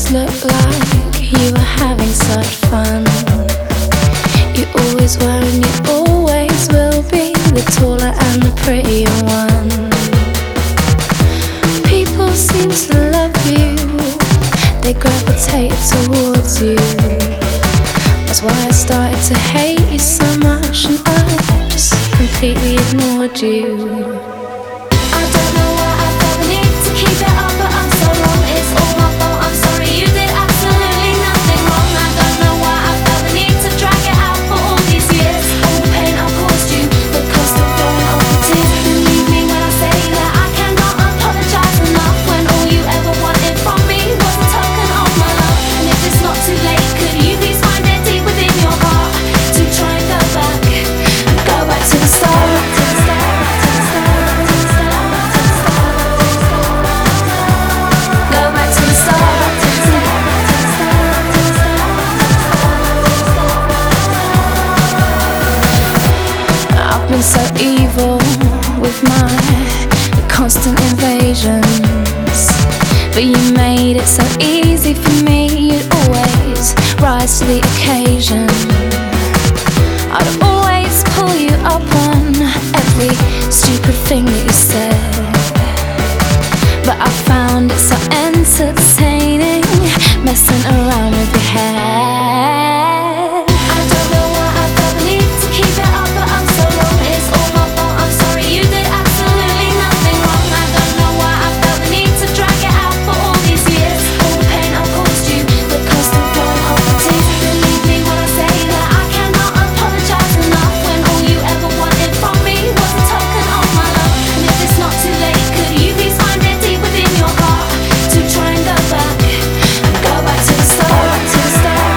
always looked like you were having such fun. You always were and you always will be the taller and the prettier one. People seem to love you, they gravitate towards you. That's why I started to hate you so much, and I just completely ignored you. I don't know why I felt the need to keep it up, but I'm so wrong. It's all my fault, I'm sorry, you did absolutely nothing wrong. I don't know why I felt the need to drag it out for all these years. All the pain I've caused you, the cost of throwing off the tears. Believe me when I say that I cannot apologize enough, when all you ever wanted from me was a token of my love. And if it's not too late, could you please find it deep within your heart to try and go back to the start. I've been so evil with my constant invasions, but you made it so easy for me. You'd always rise to the occasion. I'd always pull you up on every stupid thing that you said, but I found it so entertaining messing around with your head. I don't know why I felt the need to keep it up, but I'm so wrong. It's all my fault, I'm sorry, you did absolutely nothing wrong. I don't know why I felt the need to drag it out for all these years. All the pain I've caused you, the cost of throwing off the tears. Believe me when I say that I cannot apologize enough, when all you ever wanted from me was a token of my love. And if it's not too late, could you please find it deep within your heart to try and go back to the start, to the start.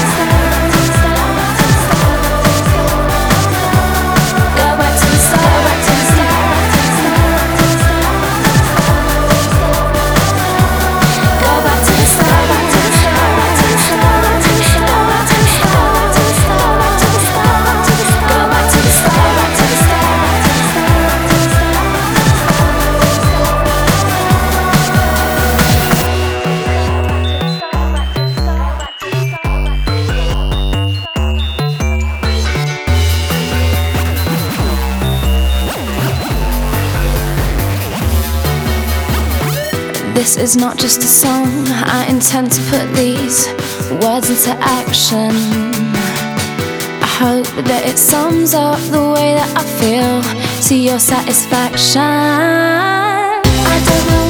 This is not just a song, I intend to put these words into action. I hope that it sums up the way that I feel to your satisfaction. I don't know